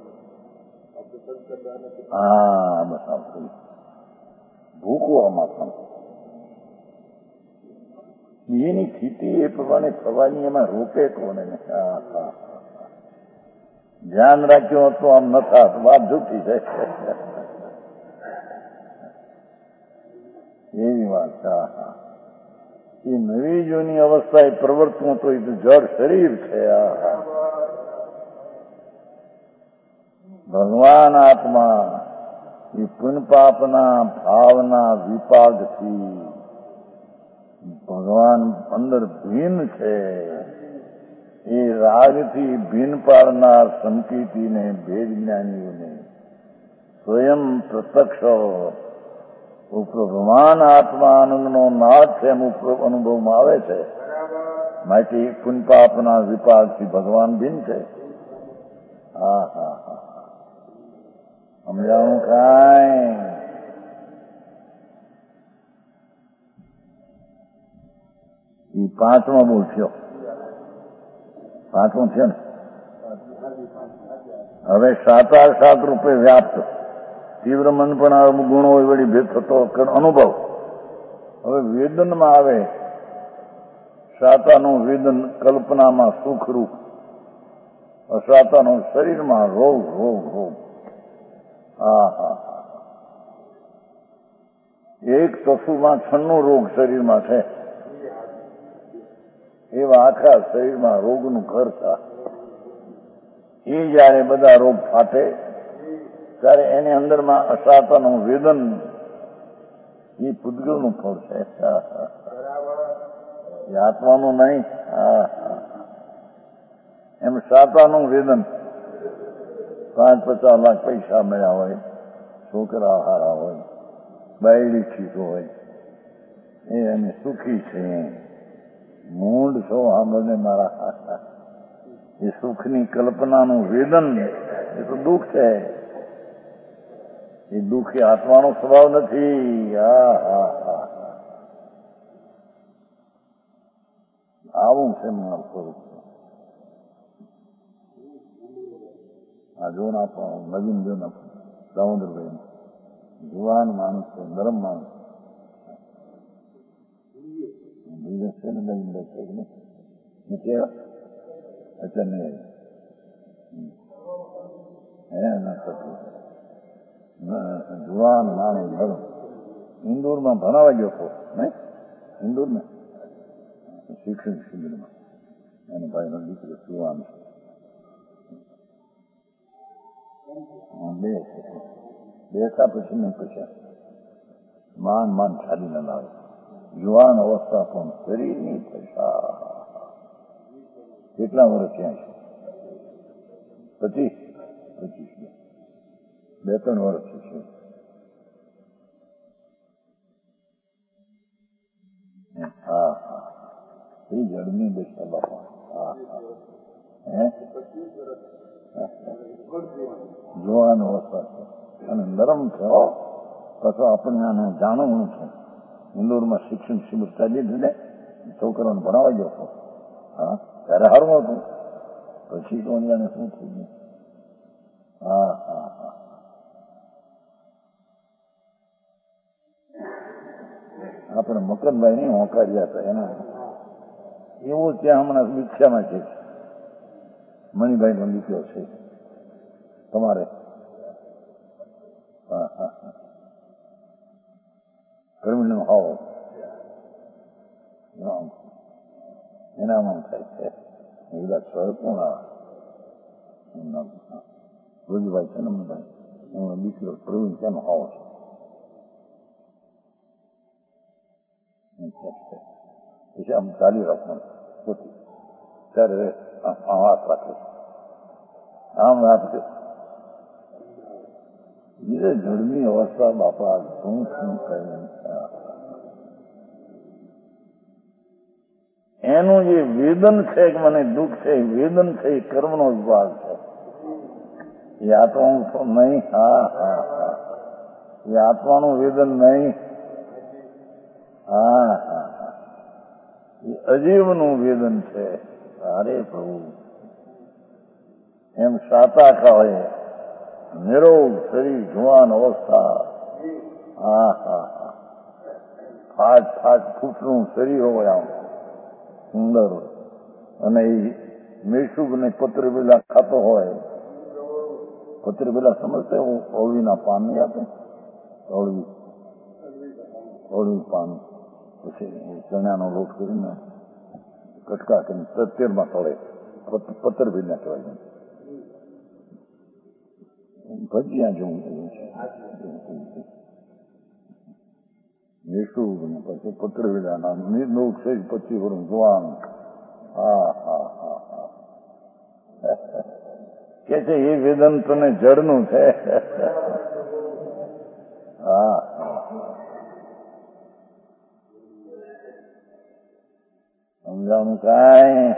બસ આવતું ભૂકો આ માથાનો. એની સ્થિતિ એ પ્રમાણે થવાની, એમાં રોકે કોને? ધ્યાન રાખ્યું હતું આમ ન થાત, વાત જૂઠી છે એવી વાત. એ નવી જૂની અવસ્થા એ પ્રવર્તવું તો એ જડ શરીર છે. ભગવાન આત્મા એ પુણ્ય પાપના ભાવના વિપાકથી ભગવાન અંદર ભિન્ન છે. એ રાગથી ભિન્ન પાડનાર સંકિતિને ભેદ જ્ઞાનીઓને સ્વયં પ્રત્યક્ષ ભગવાન આત્મા આનંદનો નાદ છે એમ અનુભવમાં આવે છે. માટે પુણ્ય પાપના વિપાકથી ભગવાન ભિન્ન છે. સમજાણું કાંઈ? એ પાંચમો બોલ થયો. પાંચમો થયો ને. હવે સાતાર સાત રૂપે વ્યાપ્ત તીવ્ર મન પણ આવે, ગુણો હોય વળી ભેદ થતો અનુભવ. હવે વેદનમાં આવે સાતાનું વેદન કલ્પનામાં સુખરૂપ, અસાતાનું શરીરમાં રોગ રોગ રોગ. હા, એક તસુમાં 96 રોગ શરીરમાં છે, એવા આખા શરીરમાં રોગનું ઘર થાય. એ જયારે બધા રોગ ફાટે ત્યારે એની અંદરમાં અસાતાનું વેદન એ પૂતગલનું ફળ છે, એ આત્માનું નહીં. એમ સાતાનું વેદન 5-50 લાખ પૈસા મળ્યા હોય, છોકરા હારા હોય, બાયડી ચીજો હોય, એ અમે સુખી છે. મૂળ છો સાંભળને મારા, એ સુખની કલ્પનાનું વેદન એ તો દુઃખ છે. એ દુઃખ એ આત્માનો સ્વભાવ નથી. આવું છે મારું સ્વરૂપ. આ જો ના પણ નવીન જો ના દામોદરભાઈ જુવાન માણસ છે, નરમ માણસ છે ને નવીન છે અચ્છા નહીં જુવાન માણસ નરમ. ઇન્દોરમાં ભણાવા ગયો હતો નહીં, ઇન્દોર ને શિક્ષણ શિબિરમાં એને ભાઈનો દીકરો જુવાન બેઠા પછી નહીં પૂછ્યા, માન માન છાડી ન લાવે. જુવાન અવસ્થા પણ શરીરની પૈસા. કેટલા વર્ષ ત્યાં છે? 25 2-3 વર્ષ છે. હા, એ જડની બેસા બાપા. જોવાનું અવસ્થા છે અને નરમ છે. પાછું આપણે આને જાણવું છે. ઇન્દોરમાં શિક્ષણ શિબિર ચાલી દીધે, છોકરાઓને ભણાવવા ગયો હતો. હા, ત્યારે સારું હતું. પછી તો જાણે શું થઈ ગયું. આપણે મકનભાઈ નહીં હોંકાર્યા હતા એના એવું ત્યાં હમણાં દીક્ષામાં છે. મણિભાઈ નો દીકરો છે તમારે. કર્મીનો હાવ એનામાં થાય છે. બધા સ્વર કોણ રોજભાઈ છે ને ભાઈ એનો દીકરો પ્રવીણ તેનો હાવ છે. પછી આમ ચાલી રાખવાનું પોતી ત્યારે હાથ રાખે આમ રાખે. એ જળની અવસ્થા બાપા શું શું કહે. એનું જે વેદન છે કે મને દુઃખ છે, વેદન છે એ કર્મનો વિભાગ છે. એ આત્મા નહીં. એ આત્માનું વેદન નહીં. એ અજીવનું વેદન છે. અરે પ્રભુ એમ સાતા ખાવે નિરોગ શરીર જુવાન અવસ્થા. ફાટ ફૂટનું શરીર હોય આમ સુંદર. અને એ મેસુબ ને પત્ર બેલા ખાતો હોય. પત્ર બેલા સમજતે અળવીના પાન નહીં આપે, અળવી પાન પછી ચણાનો લોટ કરીને કટકા કરીને 13માં તળે પત્ર બેલા કહેવાય. ભજીયા જેવું છે મેસુબ ને પછી પત્ર બેલાના નિર્નોક છે 25 વર્ષ જુવાન. કે છે એ વેદન તને જડનું છે. સમજાવનું કાંઈ.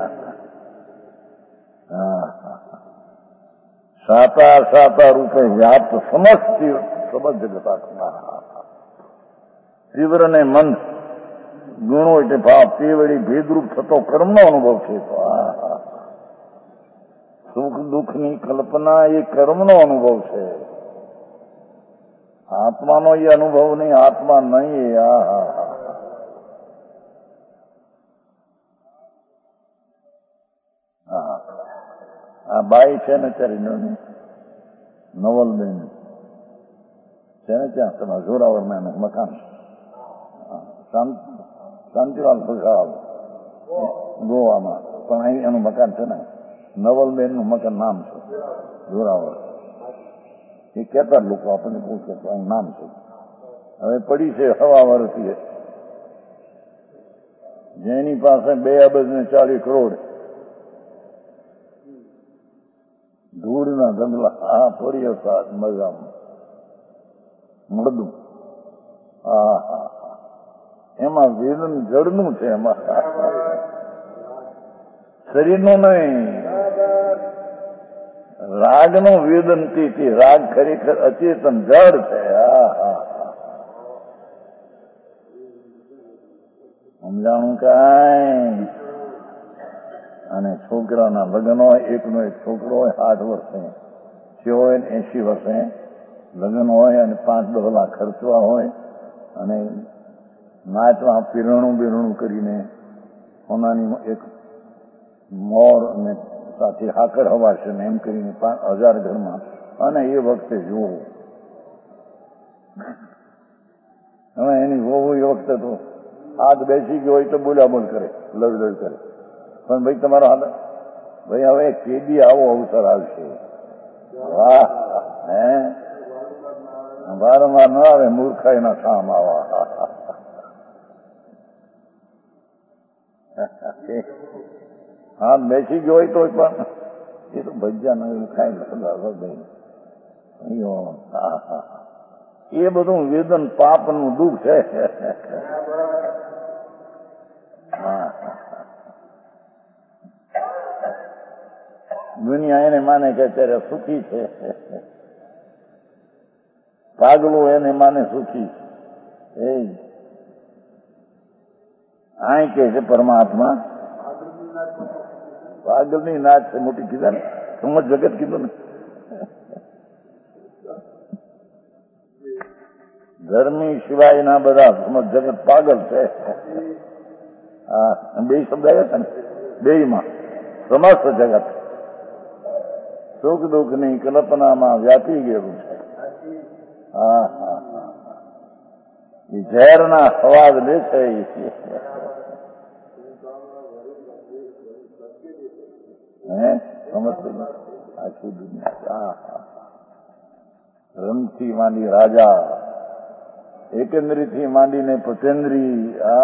સાતા રૂપે વ્યાપ્ત સમજ જગત. તીવ્ર ને મંદ ગુણો એટલે ભાવ, તે વળી ભેદરૂપ થતો કર્મનો અનુભવ છે. તો સુખ દુઃખની કલ્પના એ કર્મનો અનુભવ છે. આત્માનો એ અનુભવ નહીં, આત્મા નહીં. આ બાઈ છે ને ત્યારે નવલબેન છે ને, ત્યાં તમારા જોરાવરમાં એનું મકાન, શાંતિલાલ ખુશાલ ગોવામાં, પણ અહીં એનું મકાન છે ને, નવલબેન નું મકાન નામ છે જોરાવર. એ કહેતા લોકો આપણને પૂછે તો અહીં નામ છે. હવે પડી છે હવા વર્ષથી, જેની પાસે 2 અબજ ને 40 કરોડ ધૂળના જંગલા પડી હતા મજામાં મળદું. એમાં વેદન જડનું છે, એમાં શરીરનું નહીં, રાગનું વેદન થી. રાગ ખરેખર અચેતન જડ છે. સમજાણું કાંઈ? અને છોકરાના લગ્ન હોય, એકનો એક છોકરો હોય 8 વર્ષે, છે હોય 80 વર્ષે લગ્ન હોય, અને 5-10 લાખ ખર્ચવા હોય, અને નાચમાં પીરણું કરીને સોનાની એક મોર અને સાથે હાકર હવાશે ને એમ કરીને 1000 ઘરમાં, અને એ વખતે જોવું. હવે એની વહુ એ વખતે તો હાથ બેસી ગયો હોય તો બોલાબોલ કરે, લડલડ કરે. પણ ભાઈ તમારો હાથ, ભાઈ હવે કેદી આવો અવસર આવશે? વાહ! વારંવાર ન આવે, મૂર્ખાઈના કામ આવા. હાથ બેસી ગયો હોય તો પણ એ તો ભજ્યા ન ખાય. એ બધું વેદન પાપનું દુઃખ છે. દુનિયા એને માને કે અત્યારે સુખી છે, પાગલું એને માને સુખી. અહીં કે છે પરમાત્મા પાગલની નાચ છે મોટી, કીધા ને સમજ જગત કીધું ને. ધર્મી સિવાયના બધા સમજ જગત પાગલ છે. બે શબ્દ આવ્યા છે ને, બેયમાં સમસ્ત જગત સુખ દુઃખની કલ્પનામાં વ્યાપી ગયેલું છે. એ ઝેરના સ્વાદ લે છે. આખી દુનિયા રમથી માંડી રાજા, એકેન્દ્રી થી માંડીને પતેન્દ્રી,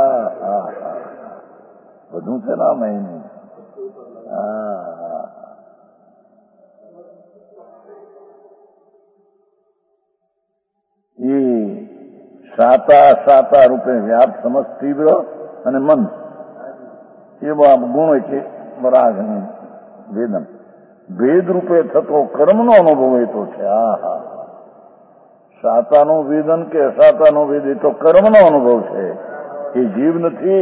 બધું છે નામ એનું. એ સાતા રૂપે વ્યાપ સમજ તીવ્ર અને મન એવા ગુણ છે. રાગ અને વેદન ભેદ રૂપે થતો કર્મનો અનુભવ એ તો છે. સાતાનું વેદન કે અસાતાનો વેદ એ તો કર્મનો અનુભવ છે, એ જીવ નથી.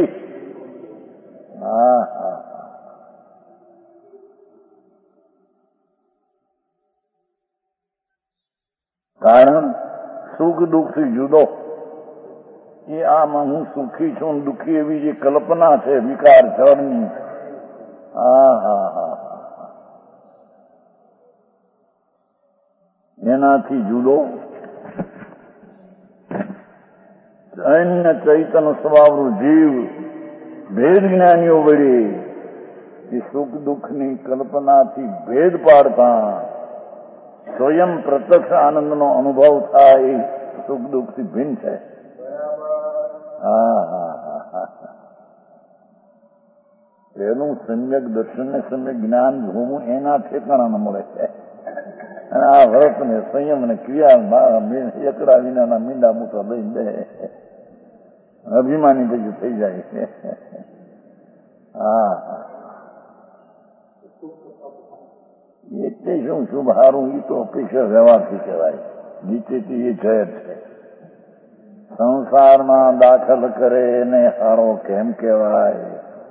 કારણ સુખ દુઃખથી જુદો. એ આમાં હું સુખી છું દુઃખી એવી જે કલ્પના છે વિકાર જળની, એનાથી જુદો અન્ય ચૈતન્ય સ્વભાવનું જીવ ભેદ જ્ઞાનીઓ વડે એ સુખ દુઃખની કલ્પનાથી ભેદ પાડતા સ્વયં પ્રત્યક્ષ આનંદનો અનુભવ થાય. સુખ દુઃખથી ભિન્ન છે. એનું સમ્યક દર્શન ને સમ્યક જ્ઞાન ભૂમું એના ઠેકાણા ન મળે છે. અને આ વ્રત ને સંયમ ને ક્રિયા એકડા વિનાના મીંડા મોટા લઈ દે, અભિમાની બધું થઈ જાય છે. એટલે શું શુભ હારું એ તો અપેક્ષા વ્યવહારથી કહેવાય. નીચેથી એ જય છે. સંસારમાં દાખલ કરે એને હારો કેમ કહેવાય?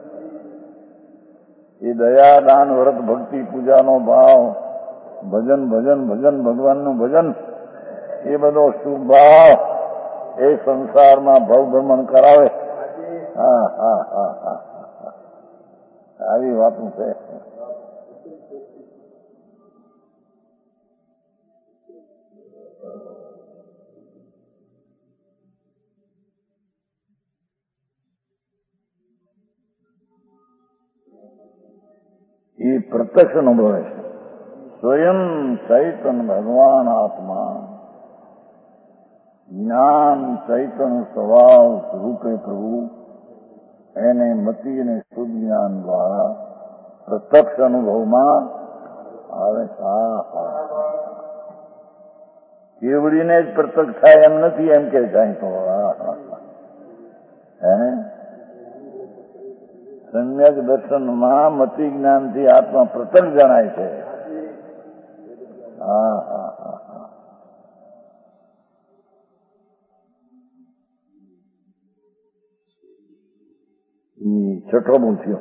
એ દયા, દાન, વ્રત, ભક્તિ, પૂજાનો ભાવ, ભજન ભજન ભજન ભગવાનનું ભજન, એ બધો શુભ ભાવ એ સંસારમાં ભવભ્રમણ કરાવે. હા હા હા હા, આવી વાતું છે. એ પ્રત્યક્ષ અનુભવે છે. સ્વયં ચૈતન ભગવાન આત્મા, જ્ઞાન ચૈતન સ્વભાવ સ્વરૂપે પ્રભુ એને મતિ અને શુદ્ધ જ્ઞાન દ્વારા પ્રત્યક્ષ અનુભવમાં આવે. કેવડીને જ પ્રત્યક્ષ થાય એમ નથી, એમ કે જાય તો સમ્યક દર્શનમાં મતિ જ્ઞાનથી આત્મા પ્રત્યક્ષ જણાય છે. હા હા હા હા. છઠ્ઠો ગુણ થયો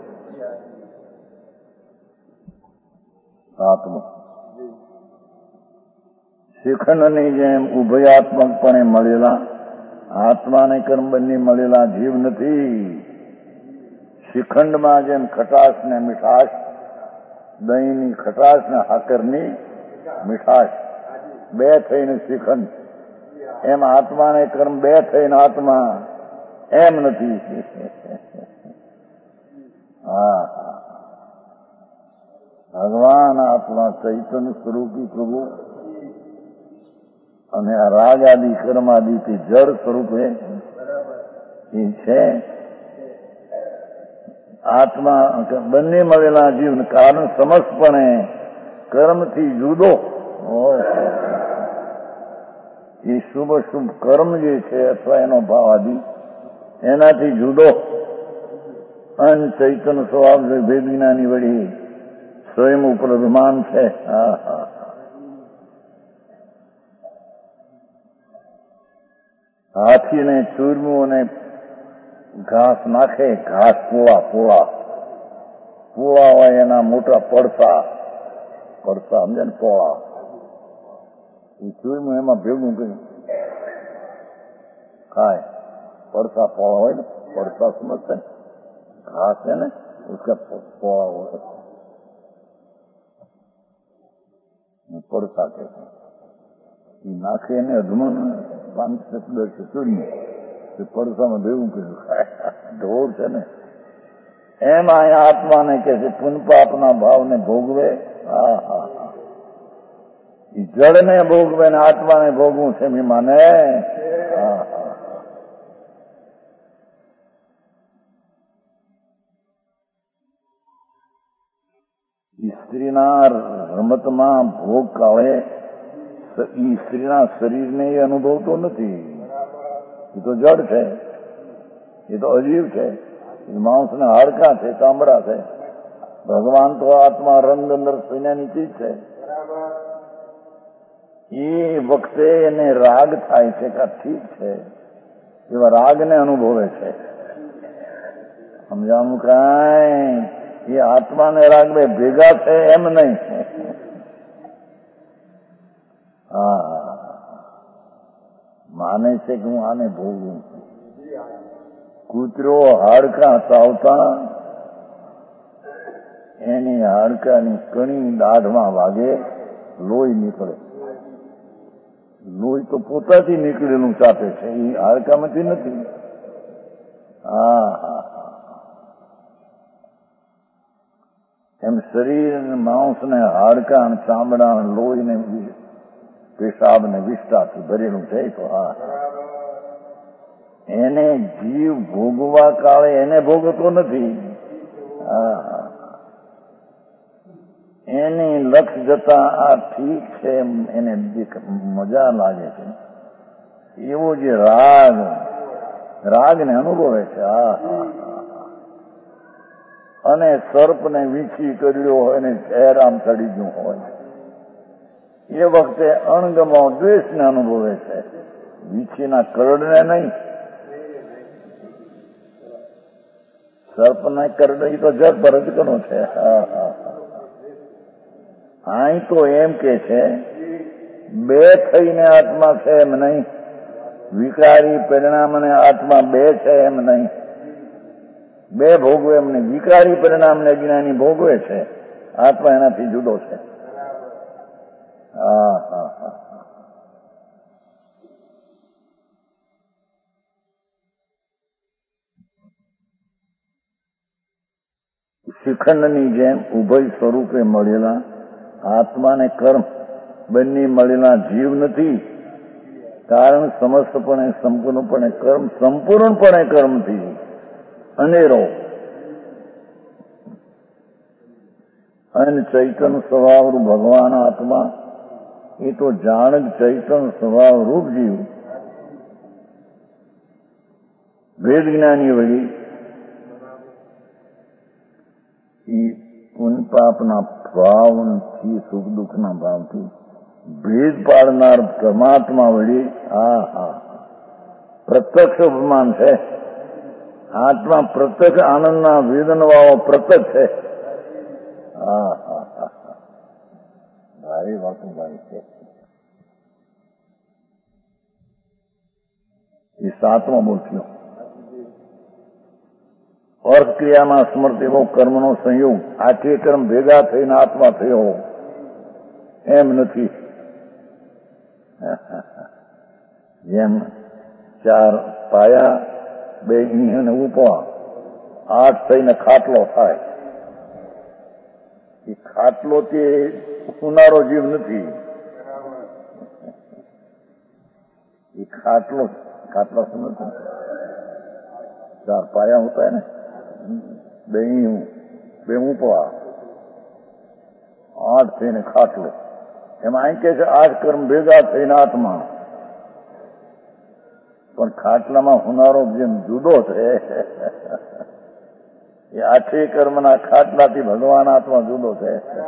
આત્મા. શિખંડની જેમ ઉભયાત્મકપણે મળેલા આત્માને કર્મ બંને મળેલા જીવ નથી. શિખંડમાં જેમ ખટાશ ને મીઠાશ, દહીંની ખટાશ ને સાકરની મીઠાશ બે થઈને શિખંડ, એમ આત્માને કર્મ બે થઈને આત્મા એમ નથી. હા, ભગવાન આત્મા ચૈતન્ય સ્વરૂપી પ્રભુ અને આ રાગ આદિ કર્માદિથી જળ સ્વરૂપે એ છે. આત્મા બંને મળેલા જીવન કારણ સમસ્તપણે કર્મથી જુદો હોય. એ શુભ શુભ કર્મ જે છે અથવા એનો ભાવ આદિ એનાથી જુદો અન ચૈતન્ય સ્વભાવ ભેદ વિનાની વળી સ્વયં ઉપર અભિમાન છે. હા હા, હાથીને ચૂરમું અને ઘાસ નાખે, ઘાસ પોળા હોય એના મોટા પડસા સમજે ને, પોળા. એ ચૂરમું એમાં ભેગું કર્યું ખાય. પડસા પોળા હોય ને, પડસા સમજશે ઘાસ છે ને, उसका પોળા હોય, પડસા કે નાખે એને અધમણ 5-10 ચૂરમું પડસામાં ભેગું કર્યું ખાય. ઢોર છે ને એમ અહીંયા આત્માને કે છે પુનપાપના ભાવને ભોગવે. હા હા હા, જળને ભોગવે ને આત્માને ભોગવું છે એમ માને. હા હા, સ્ત્રીના રમતમાં ભોગ કાળે સ્ત્રીના શરીરને એ અનુભવતો નથી. એ તો જડ છે, એ તો અજીવ છે, માણસના હાડકા છે, ચામડા છે. ભગવાન તો આત્મા રંગ અંદર સૈન્યની ચીજ છે. એ વખતે એને રાગ થાય છે કે ઠીક છે, એવા રાગને અનુભવે છે. સમજાવું કાંઈ? એ આત્માને રાગ બે ભેગા છે એમ નહીં. હા, માને છે કે હું આને ભોગવું. કૂતરો હાડકા ચાવતા એની હાડકાની કણી દાઢમાં વાગે, લોહી નીકળે. લોહી તો પોતાથી નીકળેલું ચાપે છે, એ હાડકામાંથી નથી. હા હા, એમ શરીર માંસ ને હાડકા ચામડા લોહી ને પેશાબ ને વિષ્ટાથી ભરેલું છે. તો હા, એને જીવ ભોગવા કાળે એને ભોગવતો નથી. હા, એની લક્ષ જતા આ ઠીક છે એને મજા લાગે છે, એવો જે રાગને અનુભવે છે. હા હા, અને સર્પને વીંછી કર્યો હોય ને ઝેર આમ ચડી ગયું હોય એ વખતે અણગમો દ્વેષને અનુભવે છે. વીંછીના કરડને નહીં, સર્પને કરડે તો જર પર જ ઘણો છે. અહીં તો એમ કે છે બે થઈને આત્મા છે એમ નહીં, વિકારી પરિણામ અને આત્મા બે છે એમ નહીં, બે ભોગવે એમ નહીં. વિકારી પરિણામને અજ્ઞાની ભોગવે છે, આત્મા એનાથી જુદો છે. હા હા હા. શિખંડની જેમ ઉભય સ્વરૂપે મળેલા આત્મા ને કર્મ બંને મળેલા જીવ નથી. કારણ સમસ્તપણે સંપૂર્ણપણે કર્મથી અનેરો અને ચૈતન્ય સ્વભાવરૂપ ભગવાન આત્મા એ તો જાણ ચૈતન્ય સ્વભાવરૂપ જીવ વેદ જ્ઞાની વળી એ પુણ્ય પાપના ભાવથી સુખ દુઃખના ભાવથી ભેદ પાડનાર પરમાત્મા વળી પ્રત્યક્ષ ઉપમાન છે. આત્મા પ્રત્યક્ષ આનંદના વેદનવાળો પ્રત્યક્ષ છે. ભારી વાત ભાઈ છે. એ સાતમો બોલ્યો. અર્થ ક્રિયામાં સમર્થ એવો કર્મનો સંયોગ આઠે કર્મ ભેગા થઈને આત્મા થયો એમ નથી. જેમ ચાર પાયા બે ઈંહને ઉપવા 8 થઈને ખાટલો થાય. એ ખાટલો તે સુનારો જીવ નથી. એ ખાટલો સમજ ચાર પાયા હોતા ને બે ઈંહ બે ઉપવા 8 થઈને ખાટલો. એમાં અહીં કે છે 8 કર્મ ભેગા થઈને આત્મા. પણ ખાટલામાં હુનારો જેમ જુદો છે એ 8 કર્મના ખાટલાથી ભગવાન આત્મા જુદો છે.